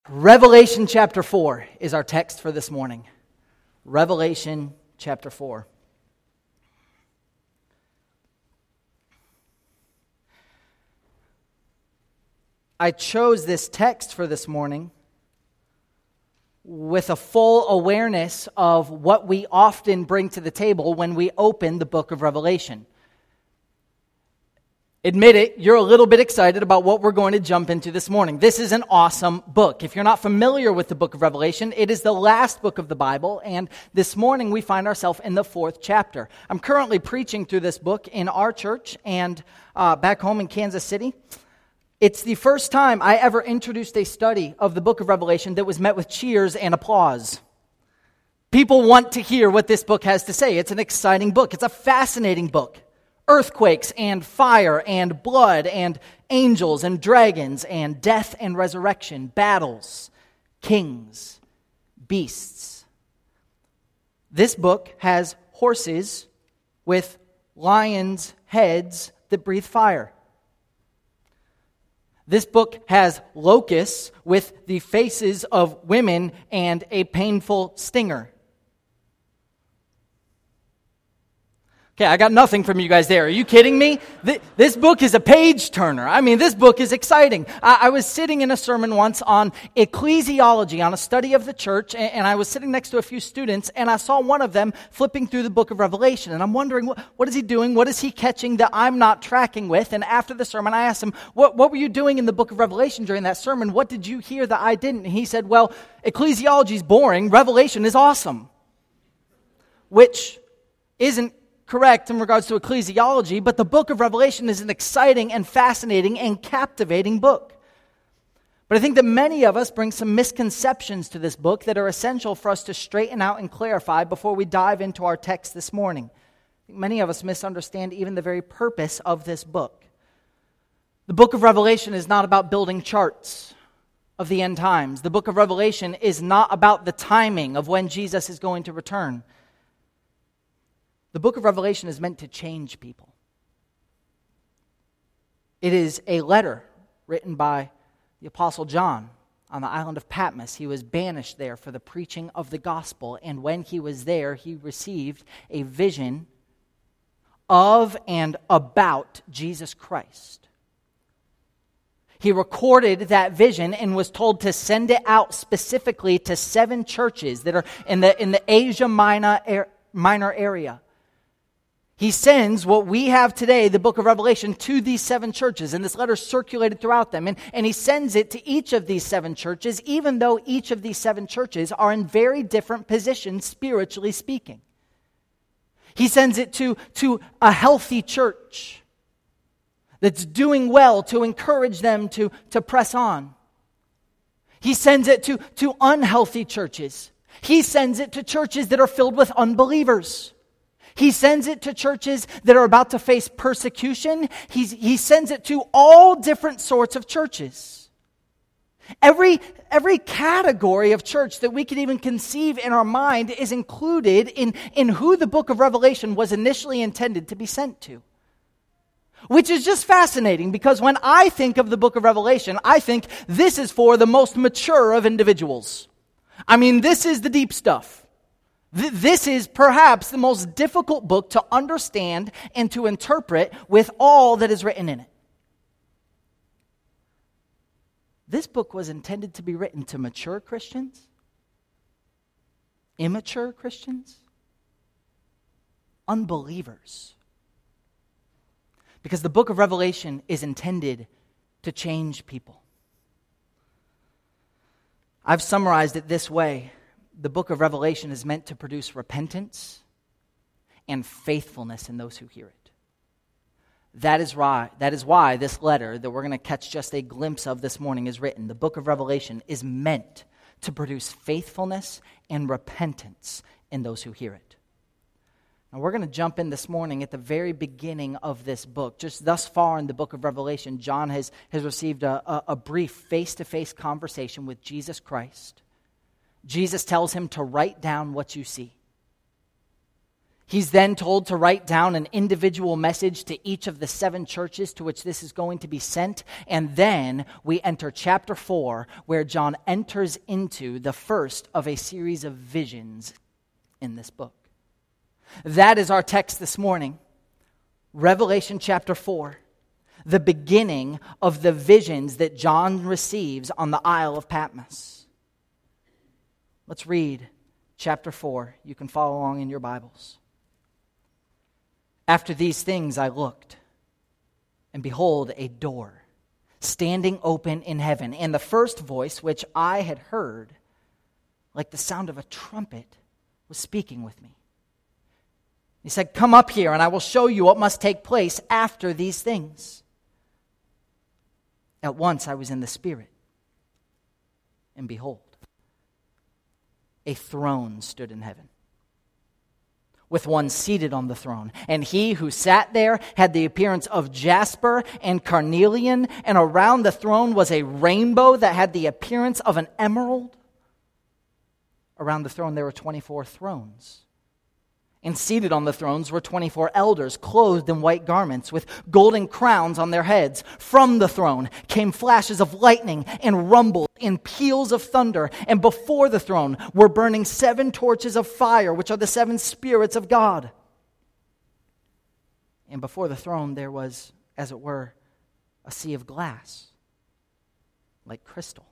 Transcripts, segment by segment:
Revelation chapter 4 is our text for this morning. Revelation chapter 4. I chose this text for this morning with a full awareness of what we often bring to the table when we open the book of Revelation. Admit it, you're a little bit excited about what we're going to jump into this morning. This is an awesome book. If you're not familiar with the book of Revelation, it is the last book of the Bible, and this morning we find ourselves in the 4th chapter. I'm currently preaching through this book in our church and back home in Kansas City. It's the first time I ever introduced a study of the book of Revelation that was met with cheers and applause. People want to hear what this book has to say. It's an exciting book. It's a fascinating book. Earthquakes and fire and blood and angels and dragons and death and resurrection, battles, kings, beasts. This book has horses with lions' heads that breathe fire. This book has locusts with the faces of women and a painful stinger. Okay, I got nothing from you guys there. Are you kidding me? This book is a page turner. I mean, this book is exciting. I was sitting in a sermon once on ecclesiology, on a study of the church, and I was sitting next to a few students, and I saw one of them flipping through the book of Revelation, and I'm wondering, what is he doing? What is he catching that I'm not tracking with? And after the sermon, I asked him, what were you doing in the book of Revelation during that sermon? What did you hear that I didn't? And he said, well, ecclesiology is boring. Revelation is awesome. Which isn't correct in regards to ecclesiology, but the book of Revelation is an exciting and fascinating and captivating book. But I think that many of us bring some misconceptions to this book that are essential for us to straighten out and clarify before we dive into our text this morning. I think many of us misunderstand even the very purpose of this book. The book of Revelation is not about building charts of the end times. The book of Revelation is not about the timing of when Jesus is going to return. The book of Revelation is meant to change people. It is a letter written by the Apostle John on the island of Patmos. He was banished there for the preaching of the gospel, and when he was there, he received a vision of and about Jesus Christ. He recorded that vision and was told to send it out specifically to 7 churches that are in the Asia Minor area. He sends what we have today, the book of Revelation, to these 7 churches, and this letter circulated throughout them. And he sends it to each of these 7 churches, even though each of these 7 churches are in very different positions, spiritually speaking. He sends it to a healthy church that's doing well to encourage them to press on. He sends it to unhealthy churches. He sends it to churches that are filled with unbelievers. He sends it to churches that are about to face persecution. He sends it to all different sorts of churches. Every category of church that we could even conceive in our mind is included in who the book of Revelation was initially intended to be sent to. Which is just fascinating, because when I think of the book of Revelation, I think this is for the most mature of individuals. I mean, this is the deep stuff. This is perhaps the most difficult book to understand and to interpret with all that is written in it. This book was intended to be written to mature Christians, immature Christians, unbelievers. Because the book of Revelation is intended to change people. I've summarized it this way. The book of Revelation is meant to produce repentance and faithfulness in those who hear it. That is why this letter that we're going to catch just a glimpse of this morning is written. The book of Revelation is meant to produce faithfulness and repentance in those who hear it. Now we're going to jump in this morning at the very beginning of this book. Just thus far in the book of Revelation, John has received a brief face-to-face conversation with Jesus Christ. Jesus tells him to write down what you see. He's then told to write down an individual message to each of the 7 churches to which this is going to be sent. And then we enter chapter 4, where John enters into the first of a series of visions in this book. That is our text this morning. Revelation chapter 4, the beginning of the visions that John receives on the Isle of Patmos. Let's read chapter 4. You can follow along in your Bibles. After these things I looked, and behold, a door standing open in heaven. And the first voice which I had heard, like the sound of a trumpet, was speaking with me. He said, "Come up here, and I will show you what must take place after these things." At once I was in the Spirit, and behold, a throne stood in heaven, with one seated on the throne. And he who sat there had the appearance of jasper and carnelian, and around the throne was a rainbow that had the appearance of an emerald. Around the throne there were 24 thrones. And seated on the thrones were 24 elders, clothed in white garments, with golden crowns on their heads. From the throne came flashes of lightning and rumble and peals of thunder. And before the throne were burning 7 torches of fire, which are the 7 spirits of God. And before the throne there was, as it were, a sea of glass, like crystal.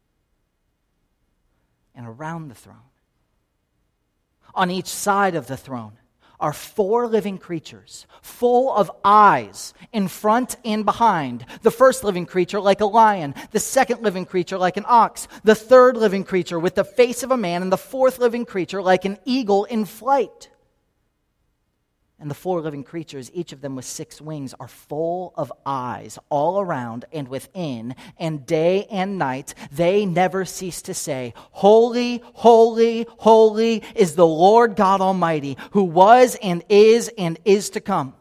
And around the throne, on each side of the throne, are 4 living creatures, full of eyes in front and behind. The first living creature like a lion, the second living creature like an ox, the third living creature with the face of a man, and the fourth living creature like an eagle in flight. And the 4 living creatures, each of them with 6 wings, are full of eyes all around and within, and day and night they never cease to say, "Holy, holy, holy is the Lord God Almighty, who was and is to come."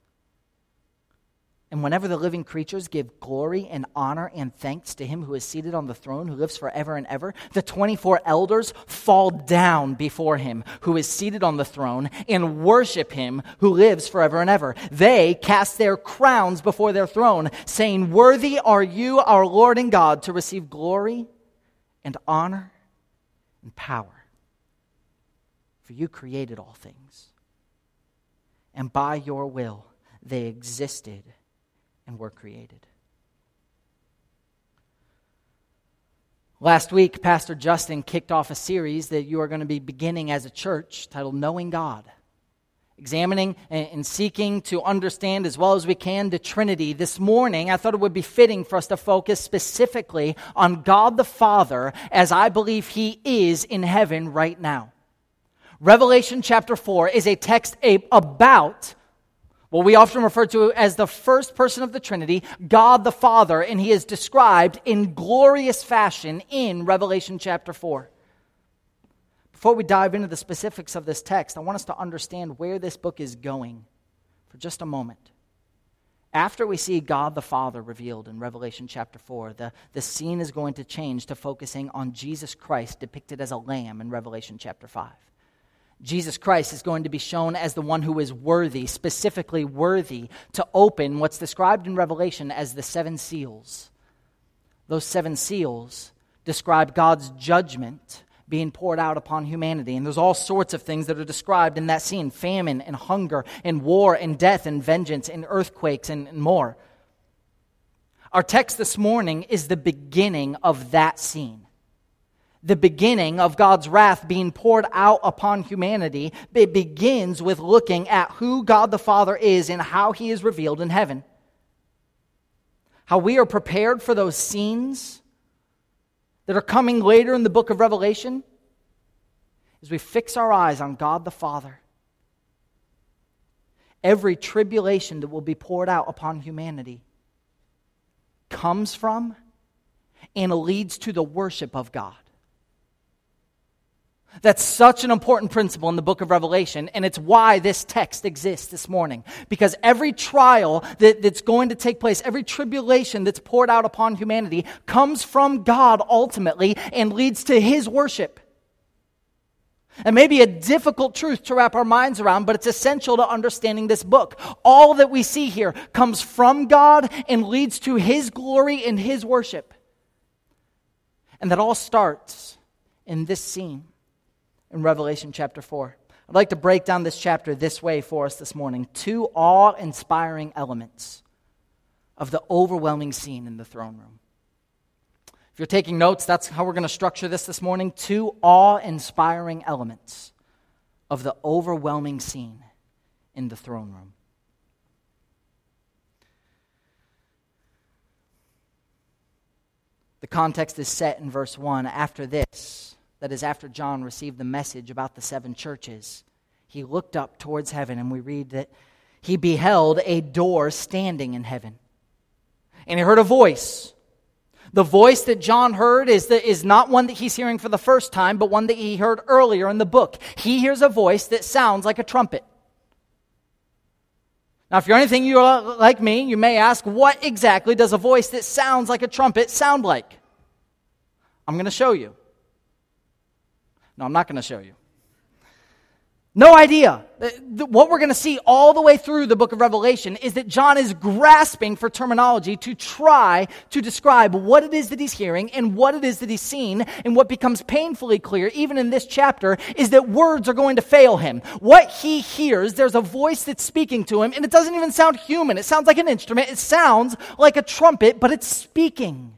And whenever the living creatures give glory and honor and thanks to him who is seated on the throne, who lives forever and ever, the 24 elders fall down before him who is seated on the throne and worship him who lives forever and ever. They cast their crowns before their throne, saying, "Worthy are you, our Lord and God, to receive glory and honor and power. For you created all things, and by your will they existed and were created." Last week, Pastor Justin kicked off a series that you are going to be beginning as a church titled Knowing God, examining and seeking to understand as well as we can the Trinity. This morning, I thought it would be fitting for us to focus specifically on God the Father as I believe He is in heaven right now. Revelation chapter 4 is a text about what we often refer to as the first person of the Trinity, God the Father, and He is described in glorious fashion in Revelation chapter 4. Before we dive into the specifics of this text, I want us to understand where this book is going for just a moment. After we see God the Father revealed in Revelation chapter 4, the scene is going to change to focusing on Jesus Christ depicted as a lamb in Revelation chapter 5. Jesus Christ is going to be shown as the one who is worthy, specifically worthy, to open what's described in Revelation as the 7 seals. Those 7 seals describe God's judgment being poured out upon humanity. And there's all sorts of things that are described in that scene: famine and hunger and war and death and vengeance and earthquakes and more. Our text this morning is the beginning of that scene. The beginning of God's wrath being poured out upon humanity. It begins with looking at who God the Father is and how He is revealed in heaven. How we are prepared for those scenes that are coming later in the book of Revelation as we fix our eyes on God the Father. Every tribulation that will be poured out upon humanity comes from and leads to the worship of God. That's such an important principle in the book of Revelation, and it's why this text exists this morning. Because every trial that's going to take place, every tribulation that's poured out upon humanity comes from God ultimately and leads to His worship. It may be a difficult truth to wrap our minds around, but it's essential to understanding this book. All that we see here comes from God and leads to His glory and His worship. And that all starts in this scene in Revelation chapter 4. I'd like to break down this chapter this way for us this morning. 2 awe-inspiring elements of the overwhelming scene in the throne room. If you're taking notes, that's how we're going to structure this morning. 2 awe-inspiring elements of the overwhelming scene in the throne room. The context is set in verse 1. After this, that is, after John received the message about the 7 churches, he looked up towards heaven, and we read that he beheld a door standing in heaven. And he heard a voice. The voice that John heard is not one that he's hearing for the first time, but one that he heard earlier in the book. He hears a voice that sounds like a trumpet. Now, if you're anything like me, you may ask, what exactly does a voice that sounds like a trumpet sound like? I'm going to show you. No, I'm not going to show you. No idea. What we're going to see all the way through the book of Revelation is that John is grasping for terminology to try to describe what it is that he's hearing and what it is that he's seen. And what becomes painfully clear, even in this chapter, is that words are going to fail him. What he hears, there's a voice that's speaking to him, and it doesn't even sound human. It sounds like an instrument. It sounds like a trumpet, but it's speaking.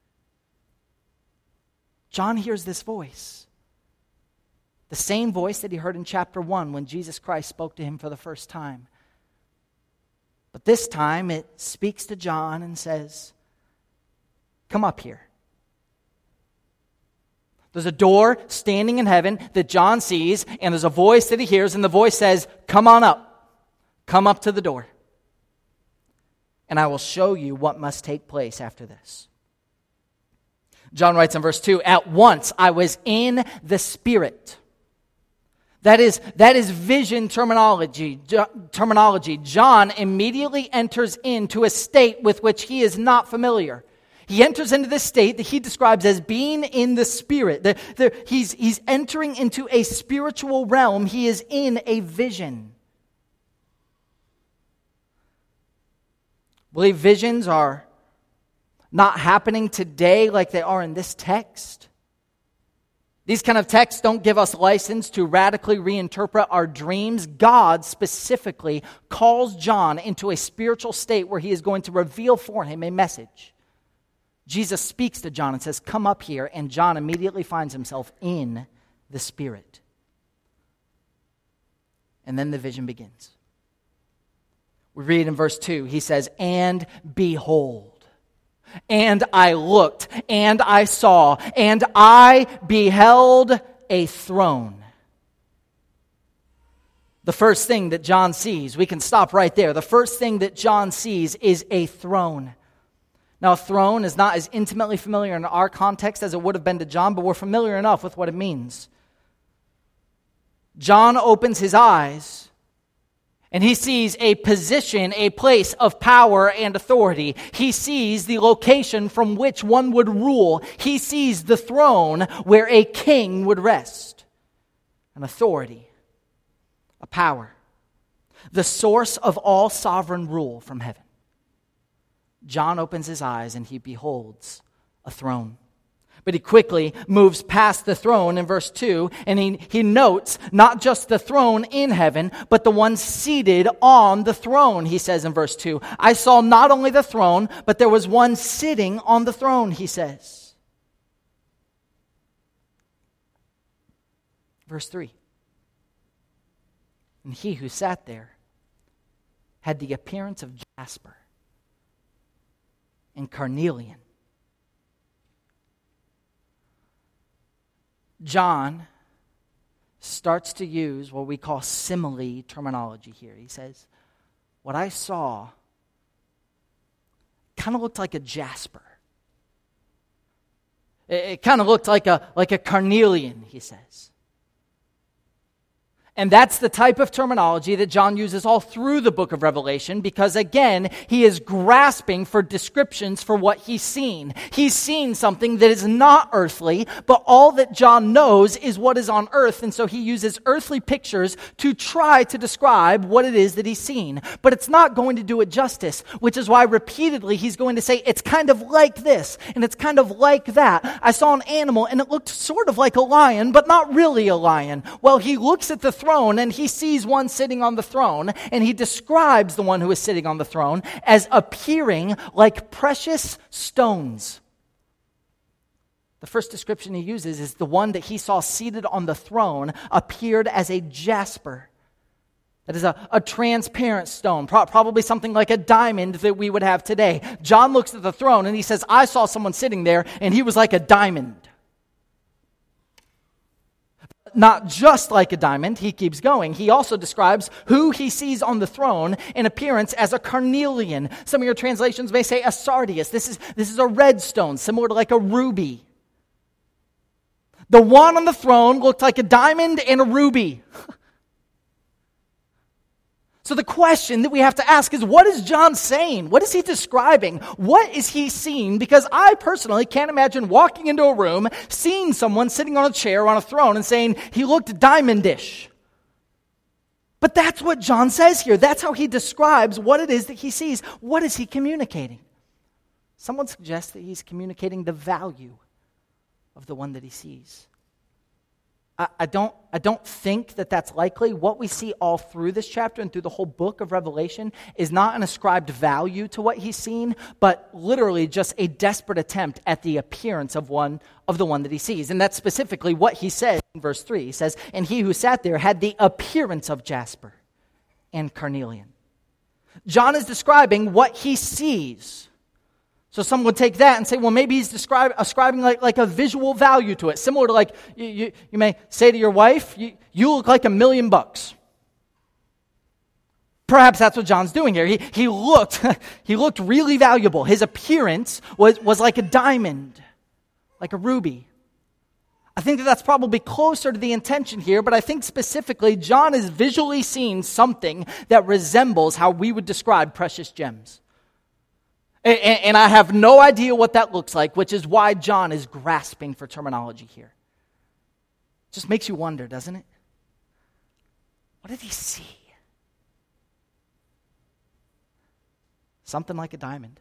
John hears this voice. The same voice that he heard in chapter 1 when Jesus Christ spoke to him for the first time. But this time it speaks to John and says, "Come up here." There's a door standing in heaven that John sees, and there's a voice that he hears, and the voice says, "Come on up. Come up to the door. And I will show you what must take place after this." John writes in verse 2, "At once I was in the Spirit." That is vision terminology. John immediately enters into a state with which he is not familiar. He enters into this state that he describes as being in the Spirit. He's entering into a spiritual realm. He is in a vision. I believe visions are not happening today like they are in this text. These kind of texts don't give us license to radically reinterpret our dreams. God specifically calls John into a spiritual state where he is going to reveal for him a message. Jesus speaks to John and says, "Come up here," and John immediately finds himself in the Spirit. And then the vision begins. We read in verse 2, he says, "And behold. And I looked, and I saw, and I beheld a throne." The first thing that John sees, we can stop right there. The first thing that John sees is a throne. Now, a throne is not as intimately familiar in our context as it would have been to John, but we're familiar enough with what it means. John opens his eyes, and he sees a position, a place of power and authority. He sees the location from which one would rule. He sees the throne where a king would rest. An authority, a power, the source of all sovereign rule from heaven. John opens his eyes and he beholds a throne. But he quickly moves past the throne in verse 2, and he notes not just the throne in heaven, but the one seated on the throne, he says in verse 2. "I saw not only the throne, but there was one sitting on the throne," he says. Verse 3. "And he who sat there had the appearance of jasper and carnelian." John starts to use what we call simile terminology here. He says, "What I saw kind of looked like a jasper. It kind of looked like a carnelian," he says. And that's the type of terminology that John uses all through the book of Revelation because, again, he is grasping for descriptions for what he's seen. He's seen something that is not earthly, but all that John knows is what is on earth, and so he uses earthly pictures to try to describe what it is that he's seen. But it's not going to do it justice, which is why repeatedly he's going to say, it's kind of like this, and it's kind of like that. I saw an animal, and it looked sort of like a lion, but not really a lion. Well, he looks at the throne and he sees one sitting on the throne, and he describes the one who is sitting on the throne as appearing like precious stones. The first description he uses is the one that he saw seated on the throne appeared as a jasper. That is a transparent stone, probably something like a diamond that we would have today. John looks at the throne and he says, I saw someone sitting there and he was like a diamond. Not just like a diamond, he keeps going. He also describes who he sees on the throne in appearance as a carnelian. Some of your translations may say a sardius. This is a red stone, similar to like a ruby. The one on the throne looked like a diamond and a ruby. So the question that we have to ask is, what is John saying? What is he describing? What is he seeing? Because I personally can't imagine walking into a room, seeing someone sitting on a chair on a throne and saying he looked diamondish. But that's what John says here. That's how he describes what it is that he sees. What is he communicating? Someone suggests that he's communicating the value of the one that he sees. I don't think that that's likely. What we see all through this chapter and through the whole book of Revelation is not an ascribed value to what he's seen, but literally just a desperate attempt at the appearance of the one that he sees. And that's specifically what he says in verse 3. He says, and he who sat there had the appearance of jasper and carnelian. John is describing what he sees. So some would take that and say, well, maybe he's ascribing like a visual value to it. Similar to like, you may say to your wife, you look like $1 million. Perhaps that's what John's doing here. He looked really valuable. His appearance was like a diamond, like a ruby. I think that's probably closer to the intention here, but I think specifically John is visually seeing something that resembles how we would describe precious gems. And I have no idea what that looks like, which is why John is grasping for terminology here. It just makes you wonder, doesn't it? What did he see? Something like a diamond.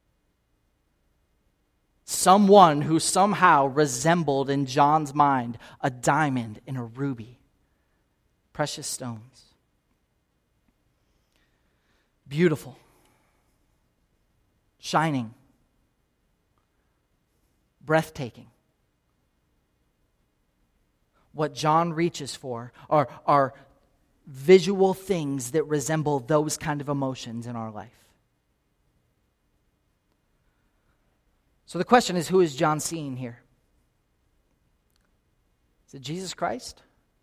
Someone who somehow resembled in John's mind a diamond and a ruby. Precious stones. Beautiful. Shining, breathtaking. What John reaches for are visual things that resemble those kind of emotions in our life. So the question is, who is John seeing here? Is it Jesus Christ?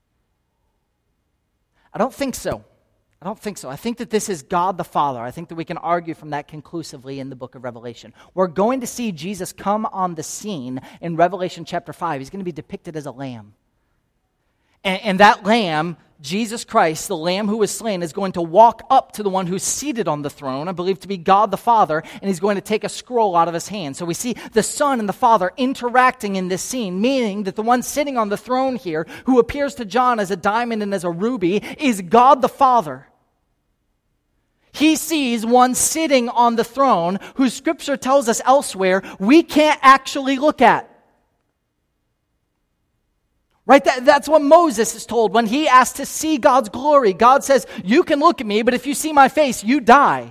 I don't think so. I think that this is God the Father. I think that we can argue from that conclusively in the book of Revelation. We're going to see Jesus come on the scene in Revelation chapter 5. He's going to be depicted as a lamb. And that lamb, Jesus Christ, the lamb who was slain, is going to walk up to the one who's seated on the throne, I believe to be God the Father, and he's going to take a scroll out of his hand. So we see the Son and the Father interacting in this scene, meaning that the one sitting on the throne here, who appears to John as a diamond and as a ruby, is God the Father. He sees one sitting on the throne whose Scripture tells us elsewhere we can't actually look at. Right? That's what Moses is told when he asked to see God's glory. God says, you can look at me, but if you see my face, you die.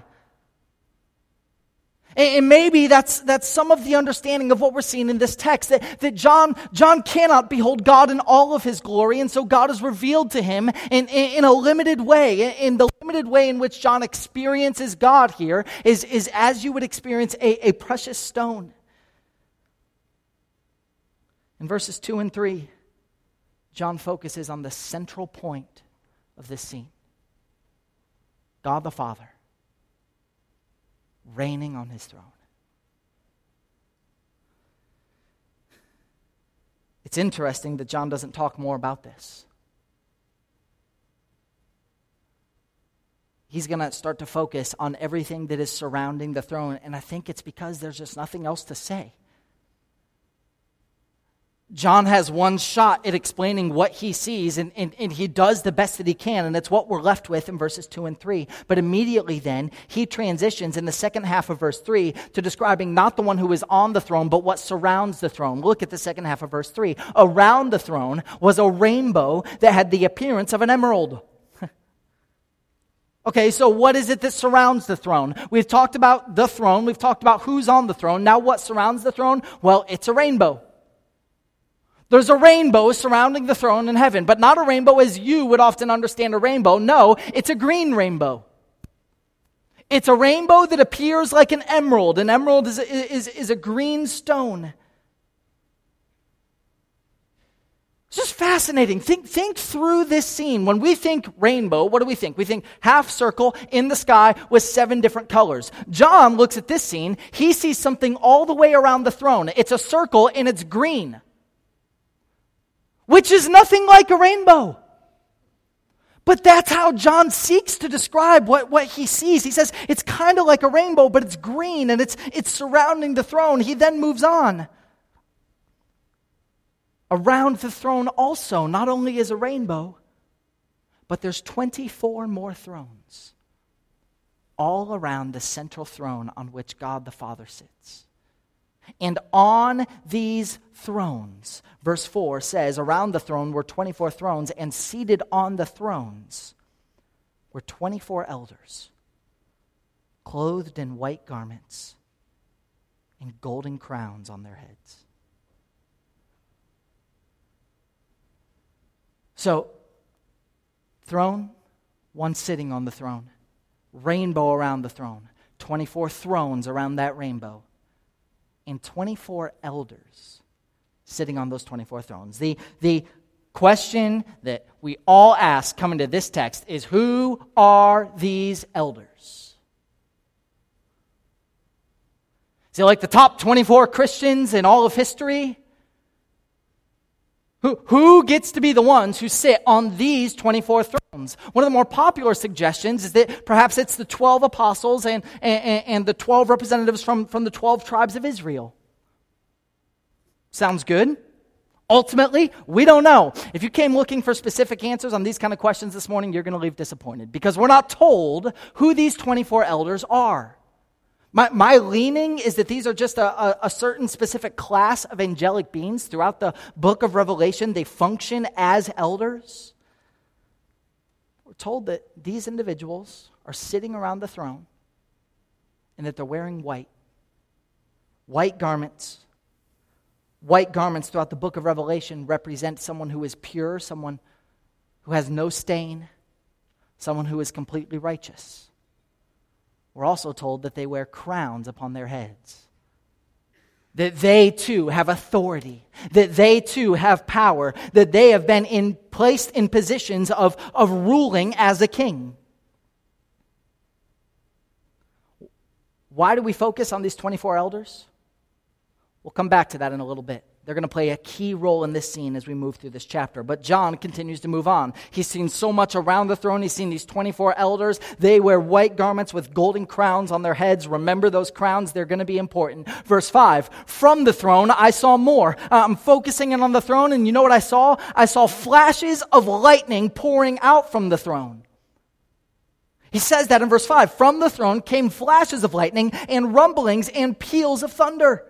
And maybe that's some of the understanding of what we're seeing in this text, that John cannot behold God in all of his glory, and so God is revealed to him in a limited way. In the limited way in which John experiences God here is as you would experience a precious stone. In verses 2 and 3, John focuses on the central point of this scene. God the Father reigning on his throne. It's interesting that John doesn't talk more about this. he's going to start to focus on everything that is surrounding the throne. And I think it's because there's just nothing else to say. John has one shot at explaining what he sees, and he does the best that he can, and it's what we're left with in verses 2 and 3. But immediately then, he transitions in the second half of verse 3 to describing not the one who is on the throne, but what surrounds the throne. Look at the second half of verse 3. Around the throne was a rainbow that had the appearance of an emerald. Okay, so what is it that surrounds the throne? We've talked about the throne. We've talked about who's on the throne. Now what surrounds the throne? Well, it's a rainbow. There's a rainbow surrounding the throne in heaven, but not a rainbow as you would often understand a rainbow. No, it's a green rainbow. It's a rainbow that appears like an emerald. An emerald is a green stone. It's just fascinating. Think through this scene. When we think rainbow, what do we think? We think half circle in the sky with 7 different colors. John looks at this scene. He sees something all the way around the throne. It's a circle and it's green, which is nothing like a rainbow. But that's how John seeks to describe what he sees. He says it's kind of like a rainbow, but it's green and it's surrounding the throne. He then moves on. Around the throne also, not only is a rainbow, but there's 24 more thrones all around the central throne on which God the Father sits. And on these thrones, verse 4 says, around the throne were 24 thrones, and seated on the thrones were 24 elders, clothed in white garments and golden crowns on their heads. So, throne, one sitting on the throne, rainbow around the throne, 24 thrones around that rainbow, and 24 elders sitting on those 24 thrones. The question that we all ask coming to this text is, who are these elders? Is it like the top 24 Christians in all of history? Who gets to be the ones who sit on these 24 thrones? One of the more popular suggestions is that perhaps it's the 12 apostles and the 12 representatives from the 12 tribes of Israel. Sounds good? Ultimately, we don't know. If you came looking for specific answers on these kind of questions this morning, you're going to leave disappointed because we're not told who these 24 elders are. My leaning is that these are just a certain specific class of angelic beings. Throughout the book of Revelation, they function as elders. We're told that these individuals are sitting around the throne and that they're wearing white garments. White garments throughout the book of Revelation represent someone who is pure, someone who has no stain, someone who is completely righteous. We're also told that they wear crowns upon their heads. That they too have authority. That they too have power. That they have been placed in positions of ruling as a king. Why do we focus on these 24 elders? We'll come back to that in a little bit. They're going to play a key role in this scene as we move through this chapter. But John continues to move on. He's seen so much around the throne. He's seen these 24 elders. They wear white garments with golden crowns on their heads. Remember those crowns. They're going to be important. Verse 5, from the throne I saw more. I'm focusing in on the throne, and you know what I saw? I saw flashes of lightning pouring out from the throne. He says that in verse 5. From the throne came flashes of lightning and rumblings and peals of thunder.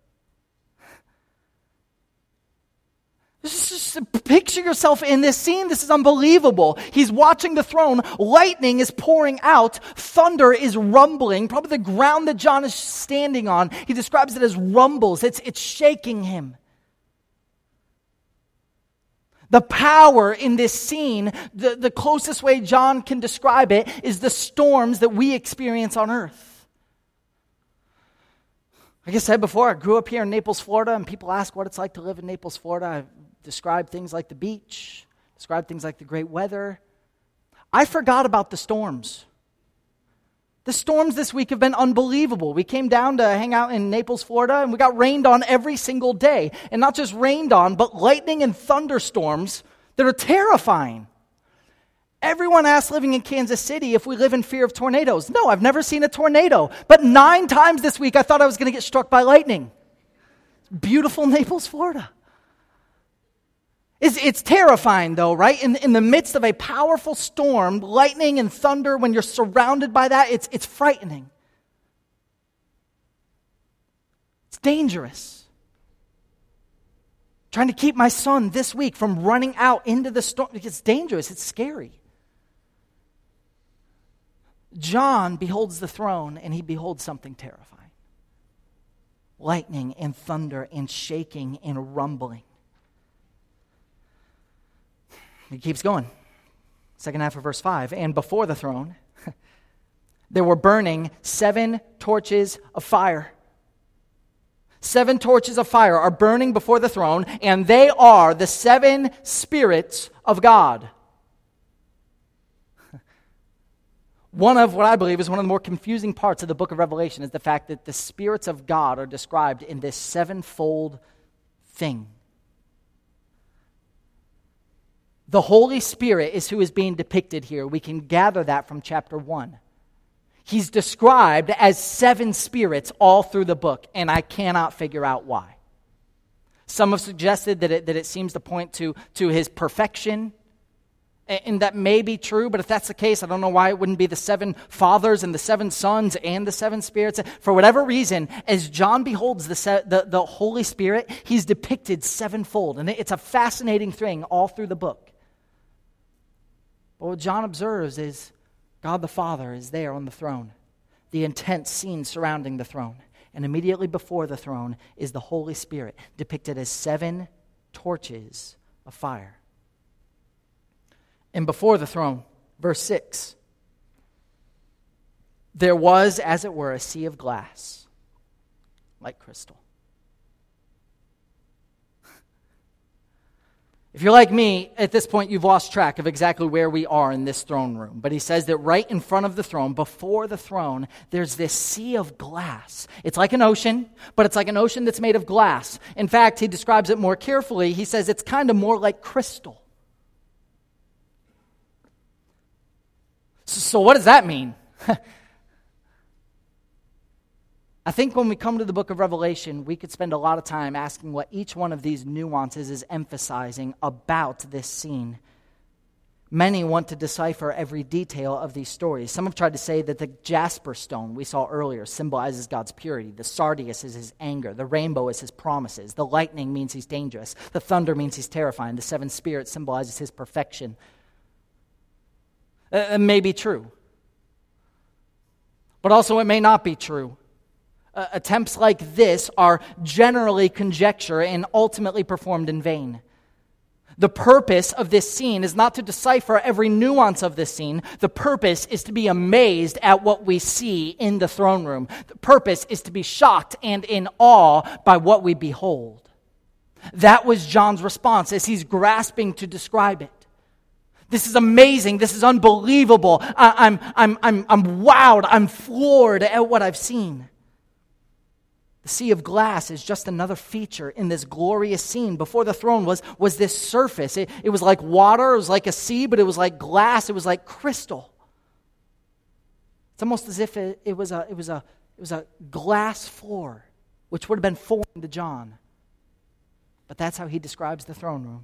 Just picture yourself in this scene. This is unbelievable. He's watching the throne. Lightning is pouring out. Thunder is rumbling. Probably the ground that John is standing on. He describes it as rumbles. It's shaking him. The power in this scene, the closest way John can describe it is the storms that we experience on earth. Like I said before, I grew up here in Naples, Florida, and people ask what it's like to live in Naples, Florida. I've described things like the beach, described things like the great weather. I forgot about the storms. The storms this week have been unbelievable. We came down to hang out in Naples, Florida, and we got rained on every single day. And not just rained on, but lightning and thunderstorms that are terrifying. Everyone asks living in Kansas City if we live in fear of tornadoes. No, I've never seen a tornado. But 9 times this week I thought I was going to get struck by lightning. Beautiful Naples, Florida. It's terrifying though, right? In the midst of a powerful storm, lightning and thunder, when you're surrounded by that, it's frightening. It's dangerous. Trying to keep my son this week from running out into the storm. It's dangerous. It's scary. John beholds the throne, and he beholds something terrifying. Lightning and thunder and shaking and rumbling. He keeps going. Second half of verse 5. And before the throne, there were burning 7 torches of fire. 7 torches of fire are burning before the throne, and they are the 7 spirits of God. One of what I believe is one of the more confusing parts of the book of Revelation is the fact that the spirits of God are described in this 7-fold thing. The Holy Spirit is who is being depicted here. We can gather that from chapter 1. He's described as 7 spirits all through the book, and I cannot figure out why. Some have suggested that it seems to point to his perfection, and that may be true, but if that's the case, I don't know why it wouldn't be the 7 fathers and the 7 sons and the 7 spirits. For whatever reason, as John beholds the Holy Spirit, he's depicted 7-fold, and it's a fascinating thing all through the book. But what John observes is God the Father is there on the throne, the intense scene surrounding the throne. And immediately before the throne is the Holy Spirit, depicted as 7 torches of fire. And before the throne, verse 6, there was, as it were, a sea of glass, like crystal. If you're like me, at this point you've lost track of exactly where we are in this throne room. But he says that right in front of the throne, before the throne, there's this sea of glass. It's like an ocean, but it's like an ocean that's made of glass. In fact, he describes it more carefully. He says it's kind of more like crystal. So what does that mean? I think when we come to the book of Revelation, we could spend a lot of time asking what each one of these nuances is emphasizing about this scene. Many want to decipher every detail of these stories. Some have tried to say that the jasper stone we saw earlier symbolizes God's purity. The sardius is his anger. The rainbow is his promises. The lightning means he's dangerous. The thunder means he's terrifying. The 7 spirits symbolizes his perfection. It may be true. But also it may not be true. Attempts like this are generally conjecture and ultimately performed in vain. The purpose of this scene is not to decipher every nuance of this scene. The purpose is to be amazed at what we see in the throne room. The purpose is to be shocked and in awe by what we behold. That was John's response as he's grasping to describe it. This is amazing. This is unbelievable. I'm wowed. I'm floored at what I've seen. The sea of glass is just another feature in this glorious scene. Before the throne was this surface. It was like water. It was like a sea, but it was like glass. It was like crystal. It's almost as if it was a glass floor, which would have been foreign to John. But that's how he describes the throne room.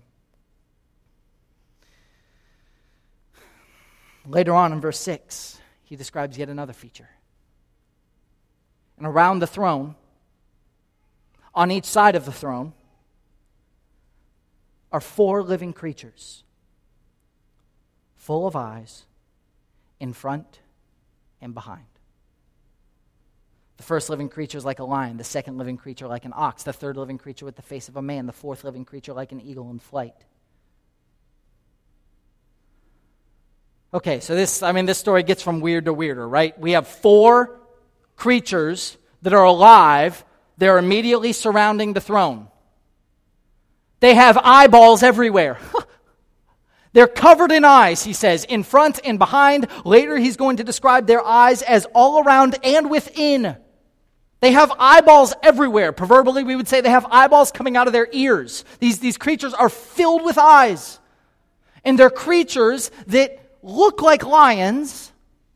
Later on in verse 6, he describes yet another feature. And around the throne, on each side of the throne, are 4 living creatures, full of eyes, in front and behind. The first living creature is like a lion, the second living creature like an ox, the third living creature with the face of a man, the fourth living creature like an eagle in flight. Okay, so this story gets from weird to weirder, right? We have 4 creatures that are alive. They're immediately surrounding the throne. They have eyeballs everywhere. They're covered in eyes, he says, in front and behind. Later, he's going to describe their eyes as all around and within. They have eyeballs everywhere. Proverbially, we would say they have eyeballs coming out of their ears. These creatures are filled with eyes. And they're creatures that look like lions.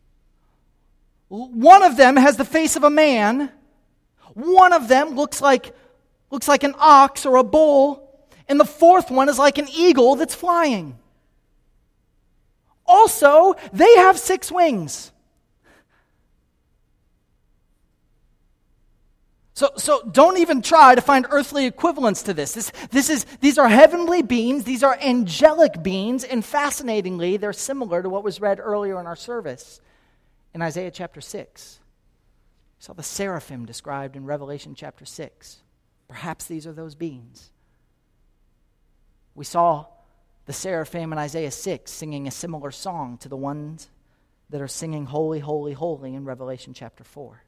One of them has the face of a man. One of them looks like an ox or a bull. And the fourth one is like an eagle that's flying. Also, they have 6 wings. So don't even try to find earthly equivalents to this. These are heavenly beings. These are angelic beings. And fascinatingly, they're similar to what was read earlier in our service in Isaiah chapter 6. We saw the seraphim described in Revelation chapter 6. Perhaps these are those beings. We saw the seraphim in Isaiah 6 singing a similar song to the ones that are singing Holy, Holy, Holy in Revelation chapter 4.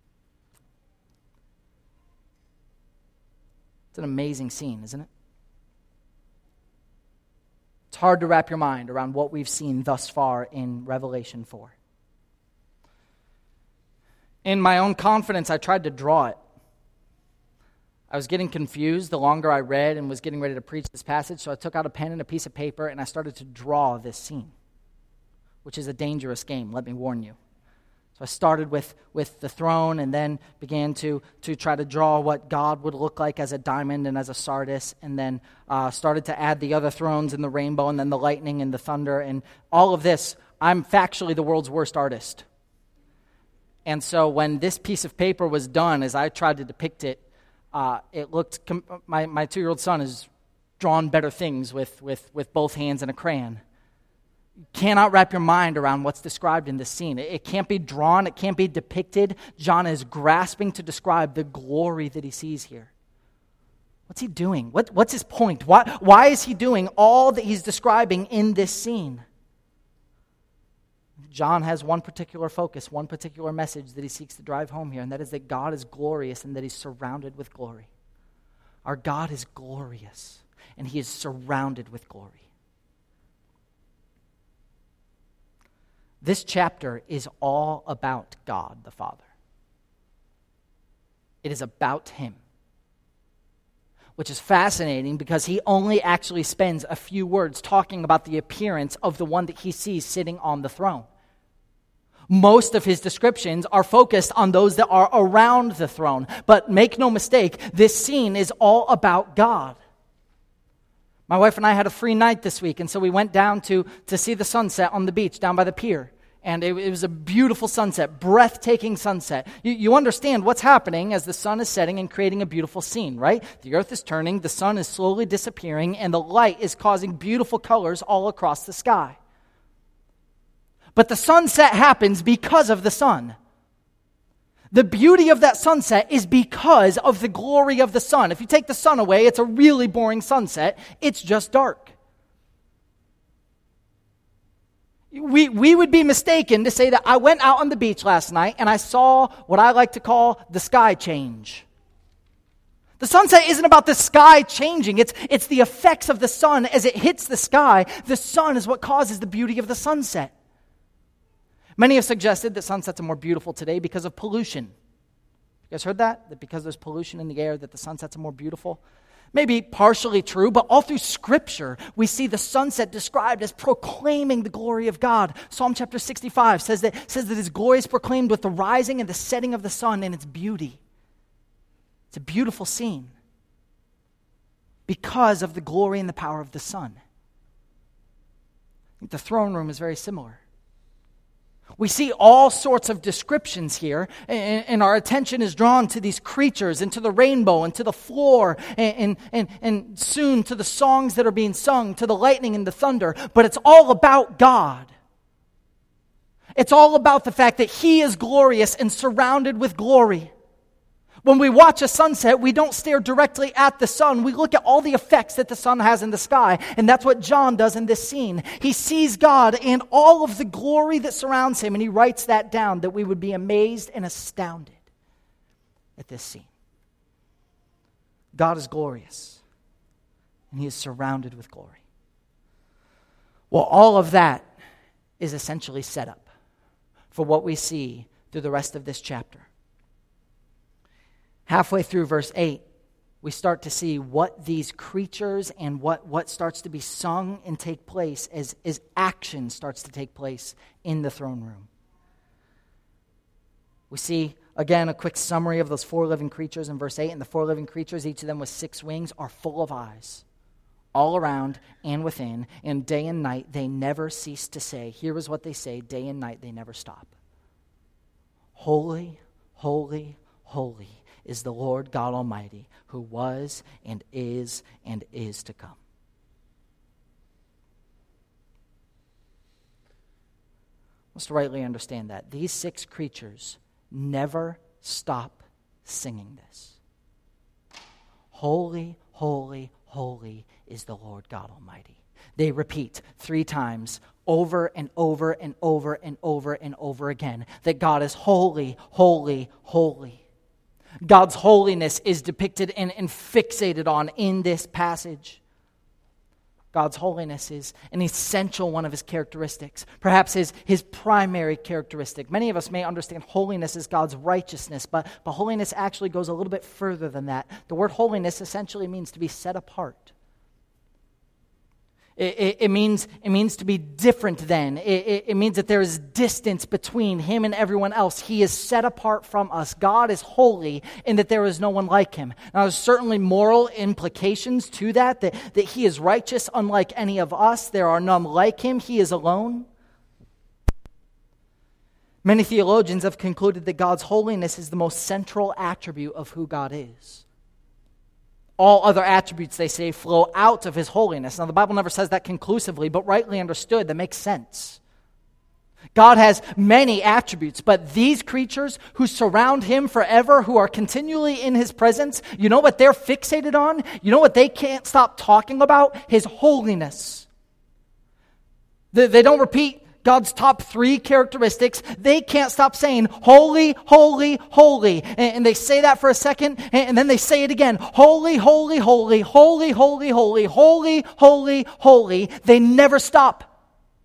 It's an amazing scene, isn't it? It's hard to wrap your mind around what we've seen thus far in Revelation 4. In my own confidence, I tried to draw it. I was getting confused the longer I read and was getting ready to preach this passage, so I took out a pen and a piece of paper and I started to draw this scene, which is a dangerous game, let me warn you. So I started with the throne and then began to try to draw what God would look like as a diamond and as a sardis, and then started to add the other thrones and the rainbow and then the lightning and the thunder and all of this. I'm factually the world's worst artist. And so when this piece of paper was done, as I tried to depict it, it looked, my 2-year-old son has drawn better things with both hands and a crayon. You cannot wrap your mind around what's described in this scene. It can't be drawn, it can't be depicted. John is grasping to describe the glory that he sees here. What's he doing? What's his point? Why is he doing all that he's describing in this scene? John has one particular focus, one particular message that he seeks to drive home here, and that is that God is glorious and that he's surrounded with glory. Our God is glorious, and he is surrounded with glory. This chapter is all about God the Father. It is about him, which is fascinating because he only actually spends a few words talking about the appearance of the one that he sees sitting on the throne. Most of his descriptions are focused on those that are around the throne. But make no mistake, this scene is all about God. My wife and I had a free night this week, and so we went down to see the sunset on the beach down by the pier. And it was a beautiful sunset, breathtaking sunset. You understand what's happening as the sun is setting and creating a beautiful scene, right? The earth is turning, the sun is slowly disappearing, and the light is causing beautiful colors all across the sky. But the sunset happens because of the sun. The beauty of that sunset is because of the glory of the sun. If you take the sun away, it's a really boring sunset. It's just dark. We would be mistaken to say that I went out on the beach last night and I saw what I like to call the sky change. The sunset isn't about the sky changing. It's the effects of the sun as it hits the sky. The sun is what causes the beauty of the sunset. Many have suggested that sunsets are more beautiful today because of pollution. You guys heard that? That because there's pollution in the air that the sunsets are more beautiful? Maybe partially true, but all through Scripture, we see the sunset described as proclaiming the glory of God. Psalm chapter 65 says that his glory is proclaimed with the rising and the setting of the sun and its beauty. It's a beautiful scene because of the glory and the power of the sun. I think the throne room is very similar. We see all sorts of descriptions here, and our attention is drawn to these creatures, and to the rainbow, and to the floor, and soon to the songs that are being sung, to the lightning and the thunder. But it's all about God. It's all about the fact that he is glorious and surrounded with glory. When we watch a sunset, we don't stare directly at the sun. We look at all the effects that the sun has in the sky. And that's what John does in this scene. He sees God and all of the glory that surrounds him, and he writes that down that we would be amazed and astounded at this scene. God is glorious, and he is surrounded with glory. Well, all of that is essentially set up for what we see through the rest of this chapter. Halfway through verse 8, we start to see what these creatures and what starts to be sung and take place as action starts to take place in the throne room. We see, again, a quick summary of those 4 living creatures in verse 8. And the 4 living creatures, each of them with 6 wings, are full of eyes, all around and within. And day and night they never cease to say, here is what they say, day and night they never stop. Holy, holy, holy is the Lord God Almighty, who was and is to come. Let's rightly understand that. These 6 creatures never stop singing this. Holy, holy, holy is the Lord God Almighty. They repeat 3 times over and over and over and over and over again that God is holy, holy, holy. God's holiness is depicted and fixated on in this passage. God's holiness is an essential one of his characteristics, perhaps his primary characteristic. Many of us may understand holiness as God's righteousness, but holiness actually goes a little bit further than that. The word holiness essentially means to be set apart. It means to be different than. It means that there is distance between him and everyone else. He is set apart from us. God is holy in that there is no one like him. Now, there's certainly moral implications to that he is righteous unlike any of us. There are none like him. He is alone. Many theologians have concluded that God's holiness is the most central attribute of who God is. All other attributes, they say, flow out of his holiness. Now, the Bible never says that conclusively, but rightly understood, that makes sense. God has many attributes, but these creatures who surround him forever, who are continually in his presence, you know what they're fixated on? You know what they can't stop talking about? His holiness. They don't repeat God's top 3 characteristics. They can't stop saying, holy, holy, holy. And they say that for a second, and then they say it again. Holy, holy, holy, holy, holy, holy, holy, holy, holy. They never stop.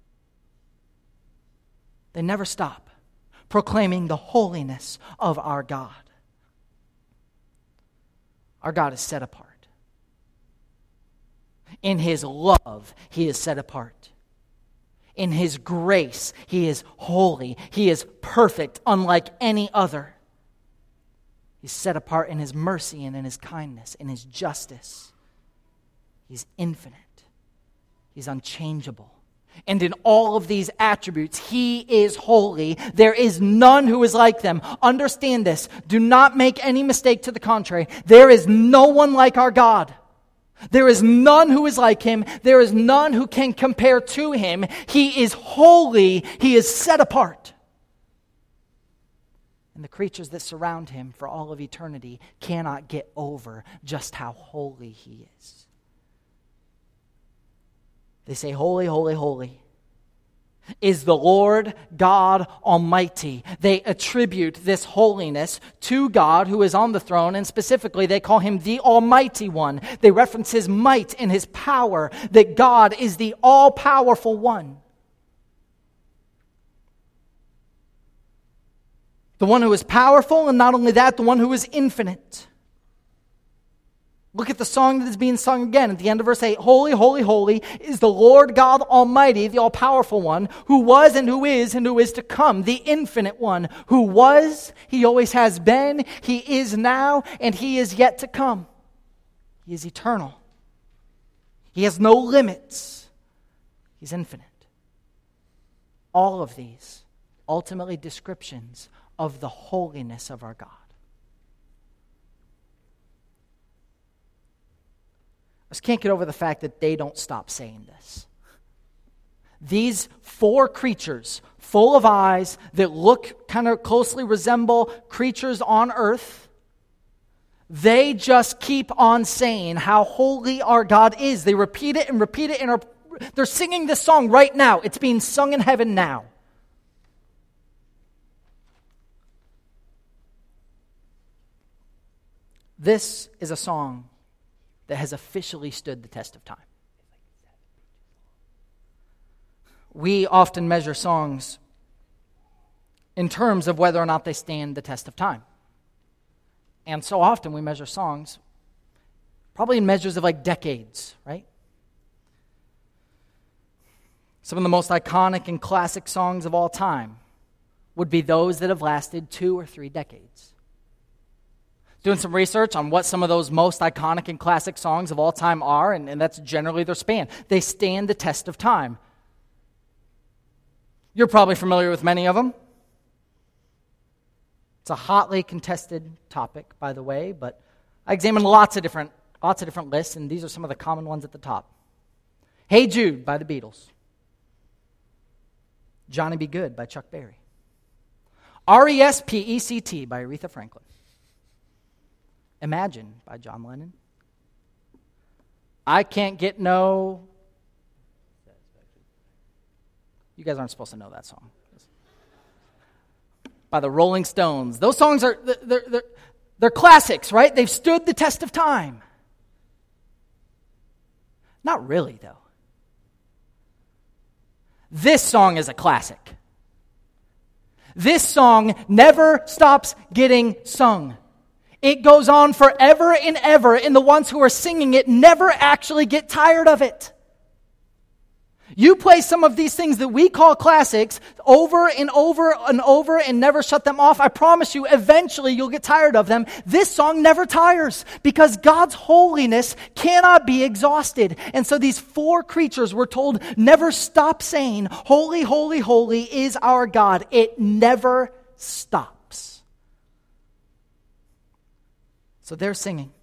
They never stop proclaiming the holiness of our God. Our God is set apart. In his love, he is set apart. In his grace, he is holy. He is perfect, unlike any other. He's set apart in his mercy and in his kindness, in his justice. He's infinite. He's unchangeable. And in all of these attributes, he is holy. There is none who is like them. Understand this. Do not make any mistake to the contrary. There is no one like our God. There is none who is like him. There is none who can compare to him. He is holy. He is set apart. And the creatures that surround him for all of eternity cannot get over just how holy he is. They say, holy, holy, holy is the Lord God Almighty. They attribute this holiness to God who is on the throne, and specifically they call him the Almighty One. They reference his might and his power, that God is the all-powerful one. The one who is powerful, and not only that, the one who is infinite. Look at the song that is being sung again at the end of verse 8. Holy, holy, holy is the Lord God Almighty, the all-powerful one, who was and who is to come, the infinite one, who was, he always has been, he is now, and he is yet to come. He is eternal. He has no limits. He's infinite. All of these, ultimately descriptions of the holiness of our God. I just can't get over the fact that they don't stop saying this. These 4 creatures, full of eyes, that look kind of closely resemble creatures on earth, they just keep on saying how holy our God is. They repeat it, and they're singing this song right now. It's being sung in heaven now. This is a song that has officially stood the test of time. We often measure songs in terms of whether or not they stand the test of time. And so often we measure songs probably in measures of like decades, right? Some of the most iconic and classic songs of all time would be those that have lasted 2 or 3 decades. Doing some research on what some of those most iconic and classic songs of all time are, and that's generally their span. They stand the test of time. You're probably familiar with many of them. It's a hotly contested topic, by the way, but I examined lots of different lists, and these are some of the common ones at the top. Hey Jude by the Beatles. Johnny Be Good by Chuck Berry. R.E.S.P.E.C.T. by Aretha Franklin. Imagine by John Lennon. I Can't Get No... You guys aren't supposed to know that song. By the Rolling Stones. Those songs are, they're classics, right? They've stood the test of time. Not really, though. This song is a classic. This song never stops getting sung. It goes on forever and ever, and the ones who are singing it never actually get tired of it. You play some of these things that we call classics over and over and over and never shut them off. I promise you, eventually you'll get tired of them. This song never tires because God's holiness cannot be exhausted. And so these 4 creatures were told, never stop saying, holy, holy, holy is our God. It never stops. So they're singing.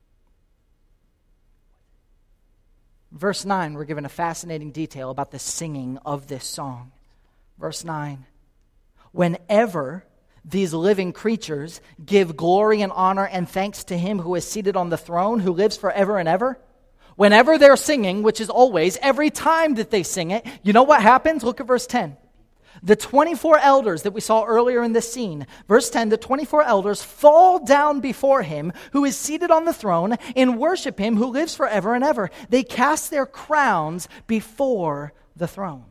Verse 9, we're given a fascinating detail about the singing of this song. Verse 9, whenever these living creatures give glory and honor and thanks to him who is seated on the throne, who lives forever and ever, whenever they're singing, which is always, every time that they sing it, you know what happens? Look at verse 10. The 24 elders that we saw earlier in this scene, verse 10, the 24 elders fall down before him who is seated on the throne and worship him who lives forever and ever. They cast their crowns before the throne.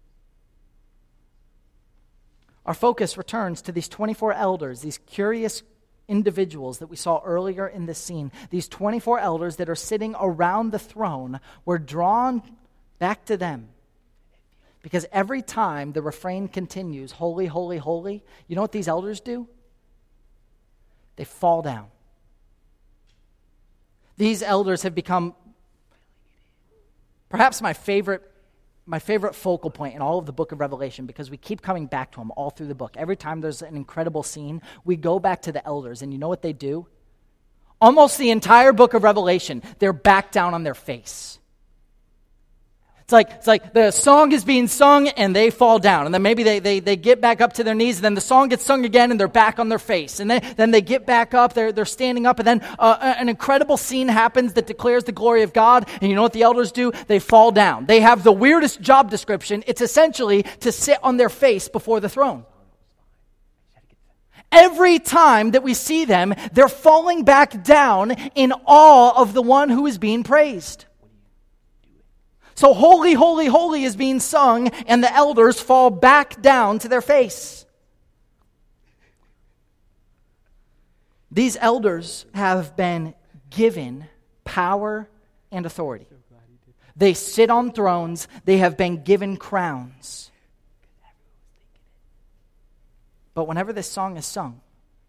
Our focus returns to these 24 elders, these curious individuals that we saw earlier in this scene. These 24 elders that are sitting around the throne were drawn back to them. Because every time the refrain continues, holy, holy, holy, you know what these elders do? They fall down. These elders have become perhaps my favorite focal point in all of the book of Revelation, because we keep coming back to them all through the book. Every time there's an incredible scene, we go back to the elders, and you know what they do? Almost the entire book of Revelation, they're back down on their face. It's like the song is being sung and they fall down. And then maybe they get back up to their knees, and then the song gets sung again and they're back on their face. And then they get back up, they're standing up, and then an incredible scene happens that declares the glory of God. And you know what the elders do? They fall down. They have the weirdest job description. It's essentially to sit on their face before the throne. Every time that we see them, they're falling back down in awe of the one who is being praised. So holy, holy, holy is being sung, and the elders fall back down to their face. These elders have been given power and authority. They sit on thrones. They have been given crowns. But whenever this song is sung,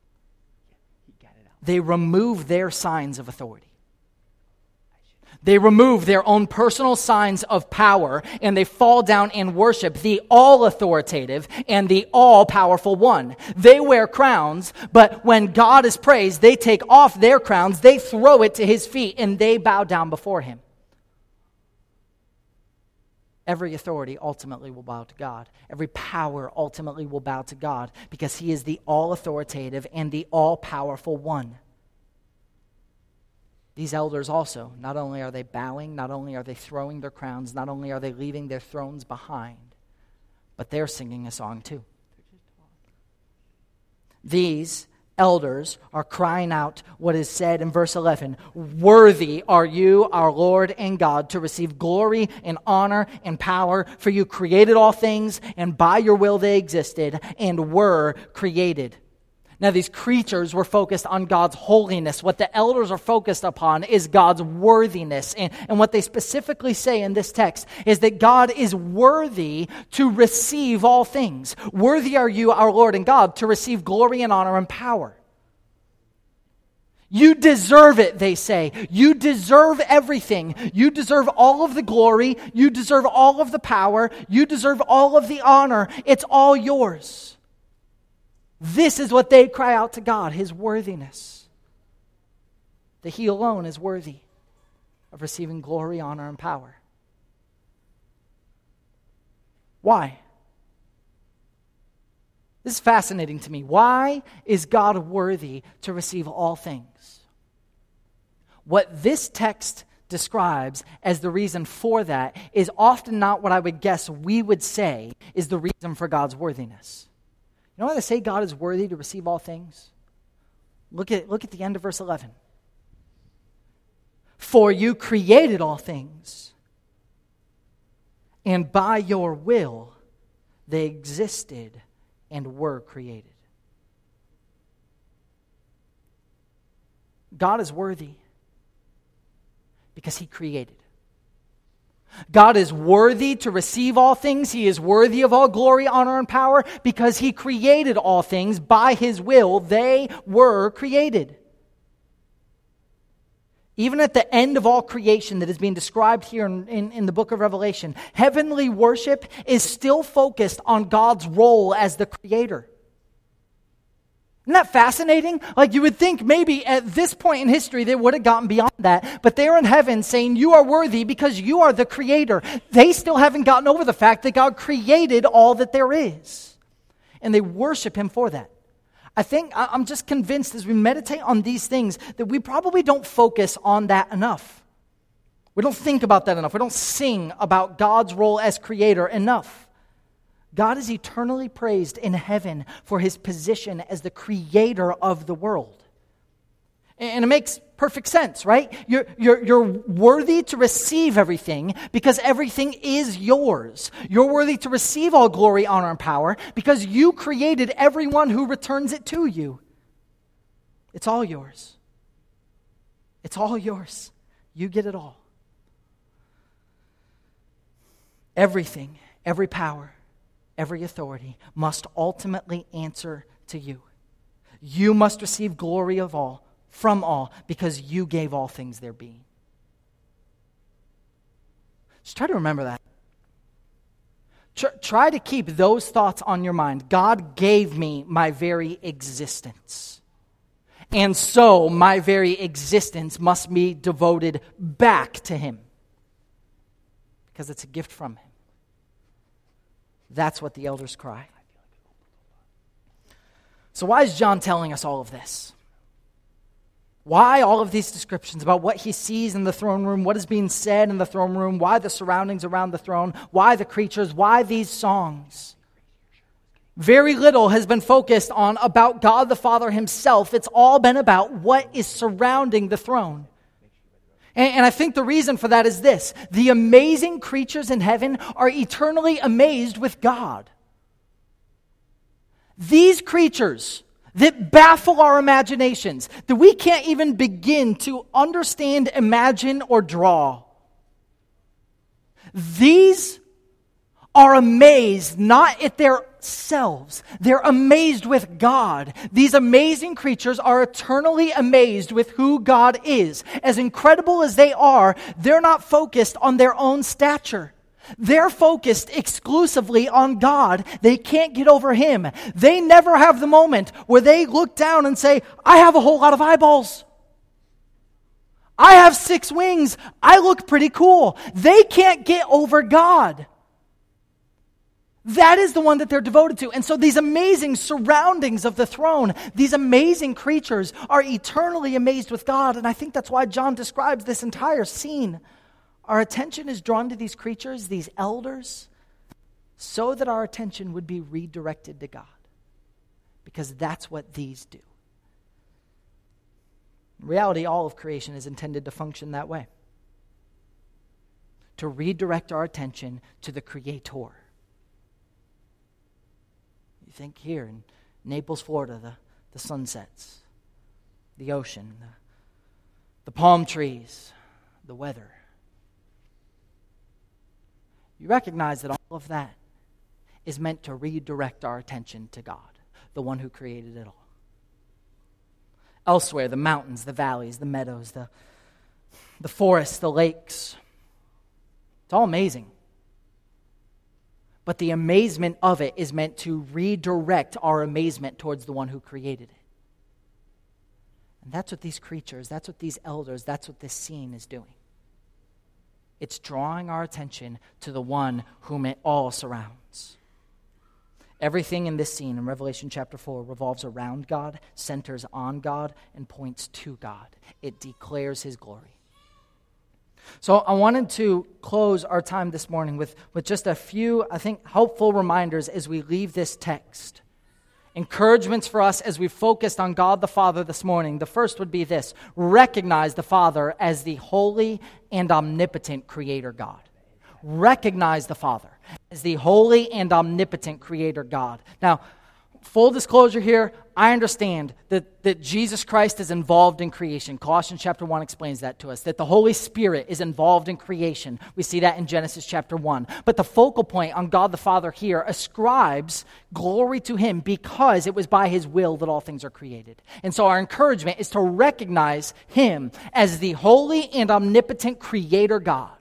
they remove their signs of authority. They remove their own personal signs of power, and they fall down and worship the all-authoritative and the all-powerful one. They wear crowns, but when God is praised, they take off their crowns, they throw it to his feet, and they bow down before him. Every authority ultimately will bow to God. Every power ultimately will bow to God, because he is the all-authoritative and the all-powerful one. These elders also, not only are they bowing, not only are they throwing their crowns, not only are they leaving their thrones behind, but they're singing a song too. These elders are crying out what is said in verse 11, "Worthy are you, our Lord and God, to receive glory and honor and power, for you created all things, and by your will they existed and were created." Now, these creatures were focused on God's holiness. What the elders are focused upon is God's worthiness. And what they specifically say in this text is that God is worthy to receive all things. Worthy are you, our Lord and God, to receive glory and honor and power. You deserve it, they say. You deserve everything. You deserve all of the glory. You deserve all of the power. You deserve all of the honor. It's all yours. This is what they cry out to God, His worthiness. That He alone is worthy of receiving glory, honor, and power. Why? This is fascinating to me. Why is God worthy to receive all things? What this text describes as the reason for that is often not what I would guess we would say is the reason for God's worthiness. You know why they say God is worthy to receive all things? Look at the end of verse 11. For you created all things, and by your will they existed and were created. God is worthy because He created. God is worthy to receive all things. He is worthy of all glory, honor, and power because He created all things. By His will, they were created. Even at the end of all creation that is being described here in the book of Revelation, heavenly worship is still focused on God's role as the creator. Isn't that fascinating? Like you would think maybe at this point in history they would have gotten beyond that, but they're in heaven saying you are worthy because you are the creator. They still haven't gotten over the fact that God created all that there is. And they worship Him for that. I'm just convinced as we meditate on these things that we probably don't focus on that enough. We don't think about that enough. We don't sing about God's role as creator enough. God is eternally praised in heaven for His position as the creator of the world. And it makes perfect sense, right? You're worthy to receive everything because everything is yours. You're worthy to receive all glory, honor, and power because you created everyone who returns it to you. It's all yours. It's all yours. You get it all. Everything, every power, every authority must ultimately answer to you. You must receive glory of all, from all, because you gave all things their being. Just try to remember that. Try to keep those thoughts on your mind. God gave me my very existence. And so my very existence must be devoted back to Him. Because it's a gift from Him. That's what the elders cry. So why is John telling us all of this? Why all of these descriptions about what he sees in the throne room, what is being said in the throne room, why the surroundings around the throne, why the creatures, why these songs? Very little has been focused on about God the Father Himself. It's all been about what is surrounding the throne. And I think the reason for that is this. The amazing creatures in heaven are eternally amazed with God. These creatures that baffle our imaginations, that we can't even begin to understand, imagine, or draw. These are amazed not at themselves. They're amazed with God. These amazing creatures are eternally amazed with who God is. As incredible as they are, they're not focused on their own stature. They're focused exclusively on God. They can't get over Him. They never have the moment where they look down and say, I have a whole lot of eyeballs. I have 6 wings. I look pretty cool. They can't get over God. That is the one that they're devoted to. And so these amazing surroundings of the throne, these amazing creatures are eternally amazed with God. And I think that's why John describes this entire scene. Our attention is drawn to these creatures, these elders, so that our attention would be redirected to God. Because that's what these do. In reality, all of creation is intended to function that way. To redirect our attention to the Creator. You think here in Naples, Florida, the sunsets, the ocean, the palm trees, the weather. You recognize that all of that is meant to redirect our attention to God, the one who created it all. Elsewhere, the mountains, the valleys, the meadows, the forests, the lakes, it's all amazing. But the amazement of it is meant to redirect our amazement towards the one who created it. And that's what these creatures, that's what these elders, that's what this scene is doing. It's drawing our attention to the one whom it all surrounds. Everything in this scene in Revelation chapter 4 revolves around God, centers on God, and points to God. It declares his glory. So I wanted to close our time this morning with just a few, I think, helpful reminders as we leave this text. Encouragements for us as we focused on God the Father this morning. The first would be this: recognize the Father as the holy and omnipotent Creator God. Recognize the Father as the holy and omnipotent Creator God. Now, full disclosure here, I understand that Jesus Christ is involved in creation. Colossians chapter 1 explains that to us, that the Holy Spirit is involved in creation. We see that in Genesis chapter 1. But the focal point on God the Father here ascribes glory to him because it was by his will that all things are created. And so our encouragement is to recognize him as the holy and omnipotent Creator God.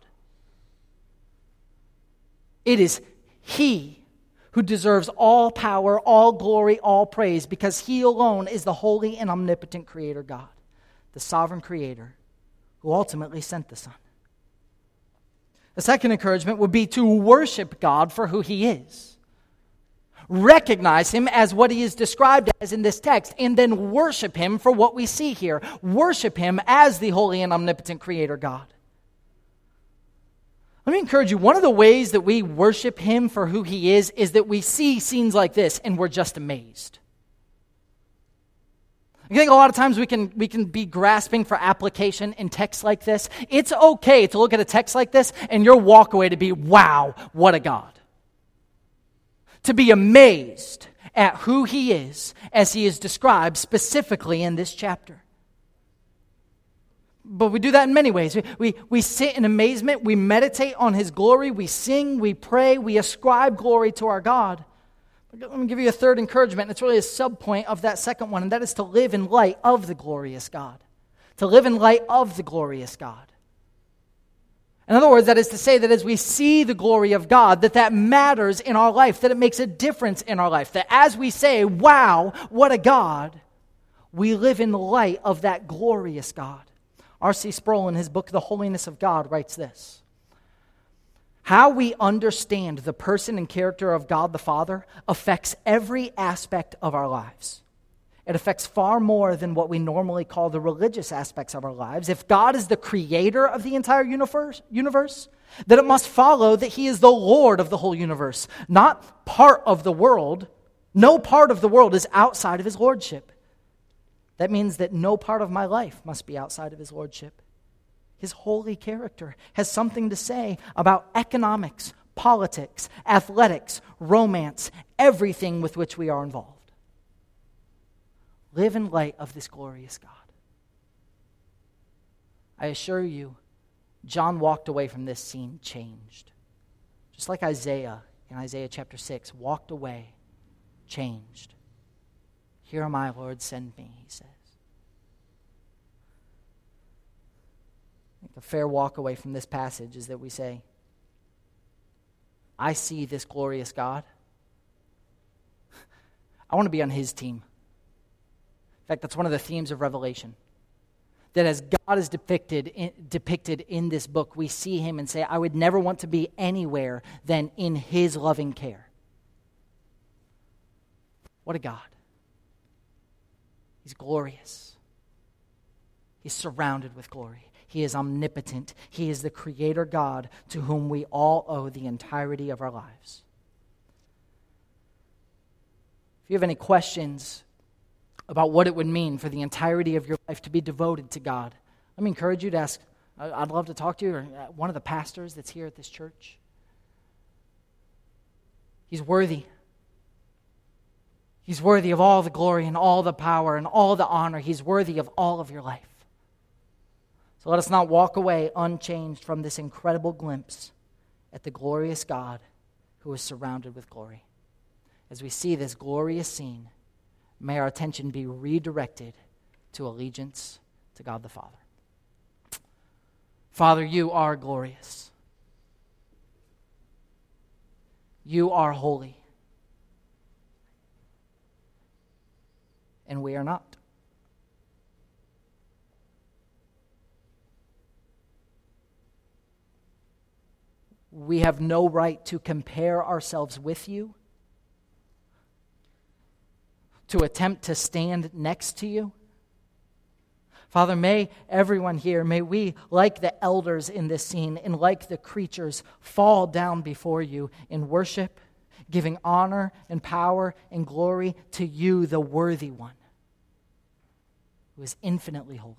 It is he who deserves all power, all glory, all praise, because he alone is the holy and omnipotent Creator God, the sovereign Creator who ultimately sent the Son. The second encouragement would be to worship God for who he is. Recognize him as what he is described as in this text, and then worship him for what we see here. Worship him as the holy and omnipotent Creator God. Let me encourage you, one of the ways that we worship him for who he is that we see scenes like this and we're just amazed. I think a lot of times we can be grasping for application in texts like this. It's okay to look at a text like this and your walk away to be, wow, what a God. To be amazed at who he is as he is described specifically in this chapter. But we do that in many ways. We sit in amazement, we meditate on his glory, we sing, we pray, we ascribe glory to our God. But let me give you a third encouragement, and it's really a sub-point of that second one, and that is to live in light of the glorious God. To live in light of the glorious God. In other words, that is to say that as we see the glory of God, that matters in our life, that it makes a difference in our life. That as we say, wow, what a God, we live in the light of that glorious God. R.C. Sproul, in his book, The Holiness of God, writes this: how we understand the person and character of God the Father affects every aspect of our lives. It affects far more than what we normally call the religious aspects of our lives. If God is the creator of the entire universe, then it must follow that he is the Lord of the whole universe, not part of the world. No part of the world is outside of his lordship. That means that no part of my life must be outside of his lordship. His holy character has something to say about economics, politics, athletics, romance, everything with which we are involved. Live in light of this glorious God. I assure you, John walked away from this scene changed. Just like Isaiah in Isaiah chapter 6 walked away changed. Here am I, Lord, send me, he says. I think a fair walk away from this passage is that we say, I see this glorious God. I want to be on his team. In fact, that's one of the themes of Revelation. That as God is depicted in this book, we see him and say, I would never want to be anywhere than in his loving care. What a God. He's glorious. He's surrounded with glory. He is omnipotent. He is the creator God to whom we all owe the entirety of our lives. If you have any questions about what it would mean for the entirety of your life to be devoted to God, let me encourage you to ask. I'd love to talk to you or one of the pastors that's here at this church. He's worthy. He's worthy of all the glory and all the power and all the honor. He's worthy of all of your life. So let us not walk away unchanged from this incredible glimpse at the glorious God who is surrounded with glory. As we see this glorious scene, may our attention be redirected to allegiance to God the Father. Father, you are glorious. You are holy. And we are not. We have no right to compare ourselves with you, to attempt to stand next to you. Father, may everyone here, may we, like the elders in this scene and like the creatures, fall down before you in worship, giving honor and power and glory to you, the worthy one, who is infinitely holy.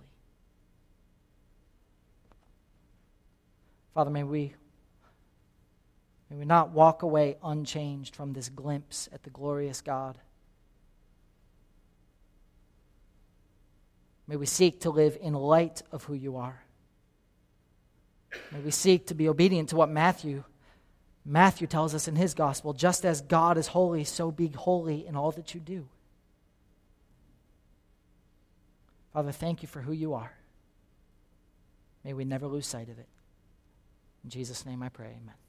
Father, may we not walk away unchanged from this glimpse at the glorious God. May we seek to live in light of who you are. May we seek to be obedient to what Matthew tells us in his gospel. Just as God is holy, so be holy in all that you do. Father, thank you for who you are. May we never lose sight of it. In Jesus' name I pray, amen.